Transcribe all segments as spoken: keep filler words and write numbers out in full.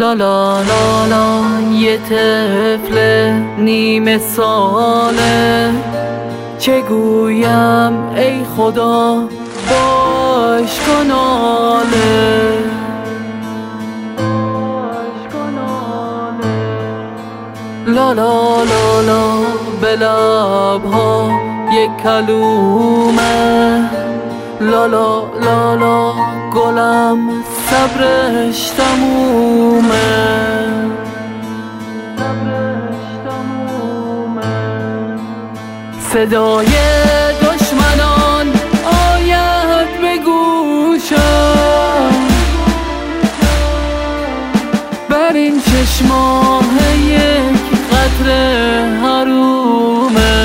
لا لا لا لا یه طفل نیمه ساله، چه گویم ای خدا باش کناله. لا لا لا لا به لبها یک کلومه، لا لا لا لا گلم صبرش تمومه. صدای دشمنان آید به گوشم، بر این چشماه یک قطره حرومه.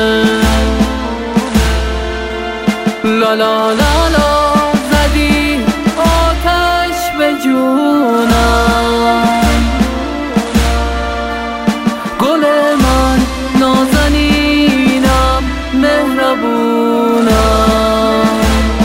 لا لا لا لا زدی آتش به جونم، گل من نازنینم مهربونم.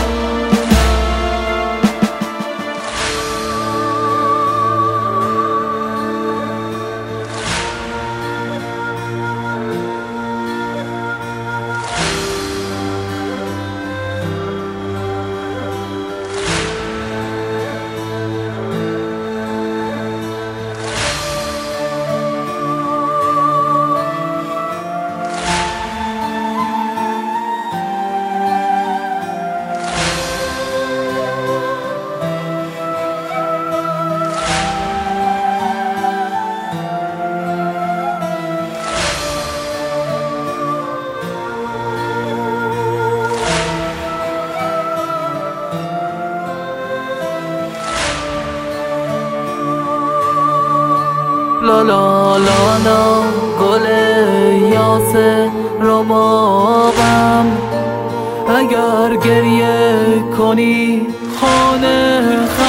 لا لا لا لا گل یاسه ربابم، اگر گریه کنی خانه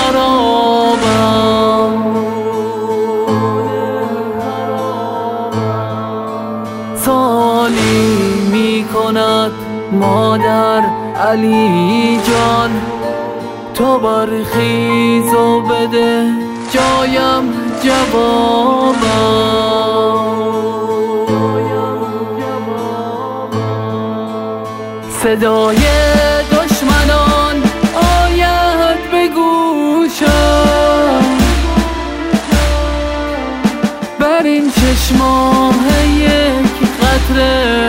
خرابم. سالی می کند مادر علی جان، تو برخیز و بده جایم جوابم. صدای دشمنان آید به گوشم، بر این چشماه یک قطره